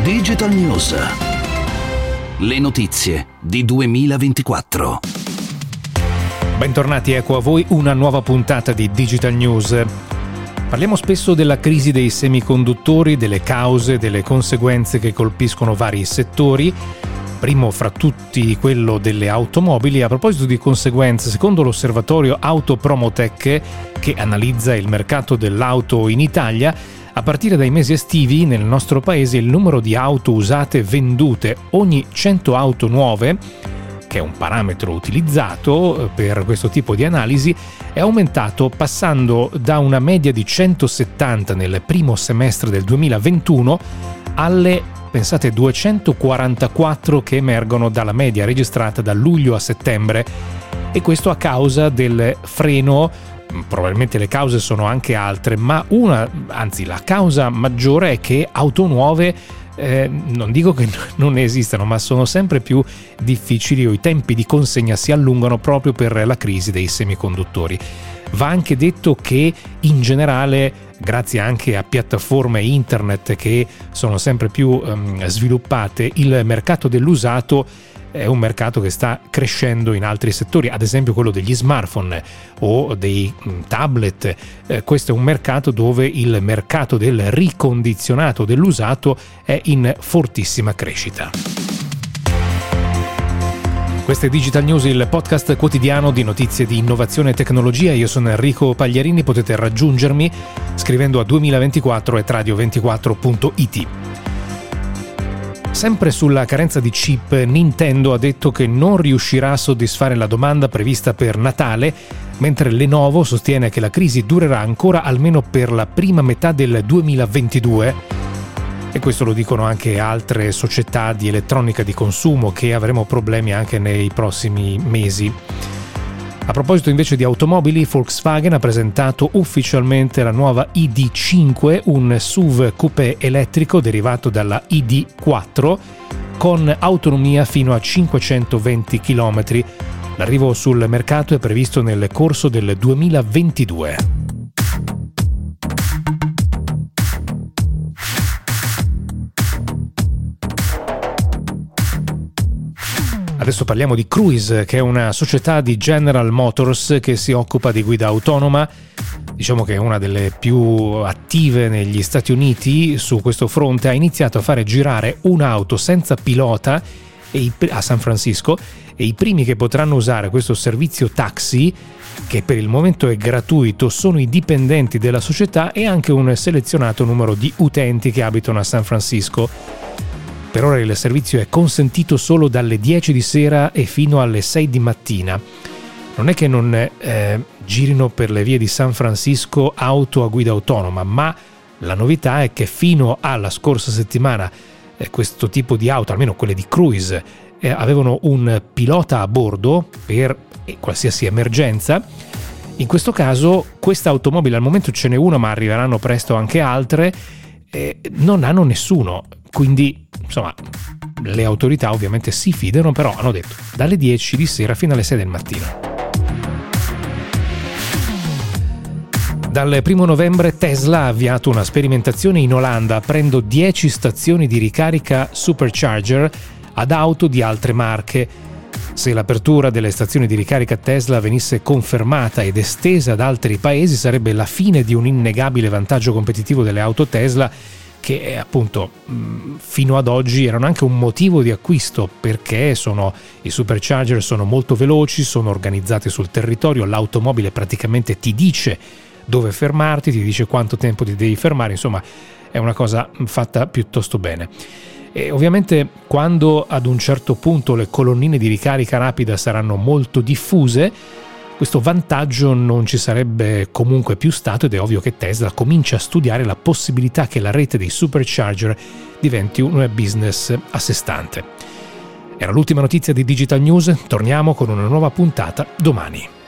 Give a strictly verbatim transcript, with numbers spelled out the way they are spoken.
Digital News. Le notizie di duemilaventiquattro. Bentornati, ecco a voi una nuova puntata di Digital News. Parliamo spesso della crisi dei semiconduttori, delle cause, delle conseguenze che colpiscono vari settori. Primo fra tutti quello delle automobili. A proposito di conseguenze, secondo l'osservatorio Autopromotech, che analizza il mercato dell'auto in Italia, a partire dai mesi estivi nel nostro paese il numero di auto usate vendute ogni cento auto nuove, che è un parametro utilizzato per questo tipo di analisi, è aumentato passando da una media di centosettanta nel primo semestre del duemilaventuno alle, pensate, duecentoquarantaquattro che emergono dalla media registrata da luglio a settembre, e questo a causa del freno. Probabilmente le cause sono anche altre, ma una, anzi la causa maggiore è che auto nuove eh, non dico che non esistano, ma sono sempre più difficili, o i tempi di consegna si allungano proprio per la crisi dei semiconduttori. Va anche detto che in generale, grazie anche a piattaforme internet che sono sempre più um, sviluppate, il mercato dell'usato è un mercato che sta crescendo in altri settori, ad esempio quello degli smartphone o dei tablet. Eh, questo è un mercato dove il mercato del ricondizionato dell'usato è in fortissima crescita. Questa è Digital News, il podcast quotidiano di notizie di innovazione e tecnologia. Io sono Enrico Pagliarini, potete raggiungermi scrivendo a duemilaventiquattro at radio ventiquattro punto it. Sempre sulla carenza di chip, Nintendo ha detto che non riuscirà a soddisfare la domanda prevista per Natale, mentre Lenovo sostiene che la crisi durerà ancora almeno per la prima metà del duemilaventidue. E questo lo dicono anche altre società di elettronica di consumo, che avremo problemi anche nei prossimi mesi. A proposito invece di automobili, Volkswagen ha presentato ufficialmente la nuova I D cinque, un S U V coupé elettrico derivato dalla I D quattro con autonomia fino a cinquecentoventi chilometri. L'arrivo sul mercato è previsto nel corso del duemilaventidue. Adesso parliamo di Cruise, che è una società di General Motors che si occupa di guida autonoma. Diciamo che è una delle più attive negli Stati Uniti su questo fronte. Ha iniziato a fare girare un'auto senza pilota a San Francisco, e i primi che potranno usare questo servizio taxi, che per il momento è gratuito, sono i dipendenti della società e anche un selezionato numero di utenti che abitano a San Francisco. Per ora il servizio è consentito solo dalle dieci di sera e fino alle sei di mattina. Non è che non eh, girino per le vie di San Francisco auto a guida autonoma, ma la novità è che fino alla scorsa settimana eh, questo tipo di auto, almeno quelle di Cruise, eh, avevano un pilota a bordo per eh, qualsiasi emergenza. In questo caso questa automobile, al momento ce n'è una, ma arriveranno presto anche altre, eh, non hanno nessuno. Quindi, insomma, le autorità ovviamente si fidano, però hanno detto dalle dieci di sera fino alle sei del mattino. Dal primo novembre Tesla ha avviato una sperimentazione in Olanda, aprendo dieci stazioni di ricarica supercharger ad auto di altre marche. Se l'apertura delle stazioni di ricarica Tesla venisse confermata ed estesa ad altri paesi, sarebbe la fine di un innegabile vantaggio competitivo delle auto Tesla, che appunto fino ad oggi erano anche un motivo di acquisto, perché sono, i supercharger sono molto veloci, sono organizzati sul territorio, l'automobile praticamente ti dice dove fermarti, ti dice quanto tempo ti devi fermare, insomma è una cosa fatta piuttosto bene. E ovviamente quando ad un certo punto le colonnine di ricarica rapida saranno molto diffuse, questo vantaggio non ci sarebbe comunque più stato, ed è ovvio che Tesla comincia a studiare la possibilità che la rete dei supercharger diventi un business a sé stante. Era l'ultima notizia di Digital News, torniamo con una nuova puntata domani.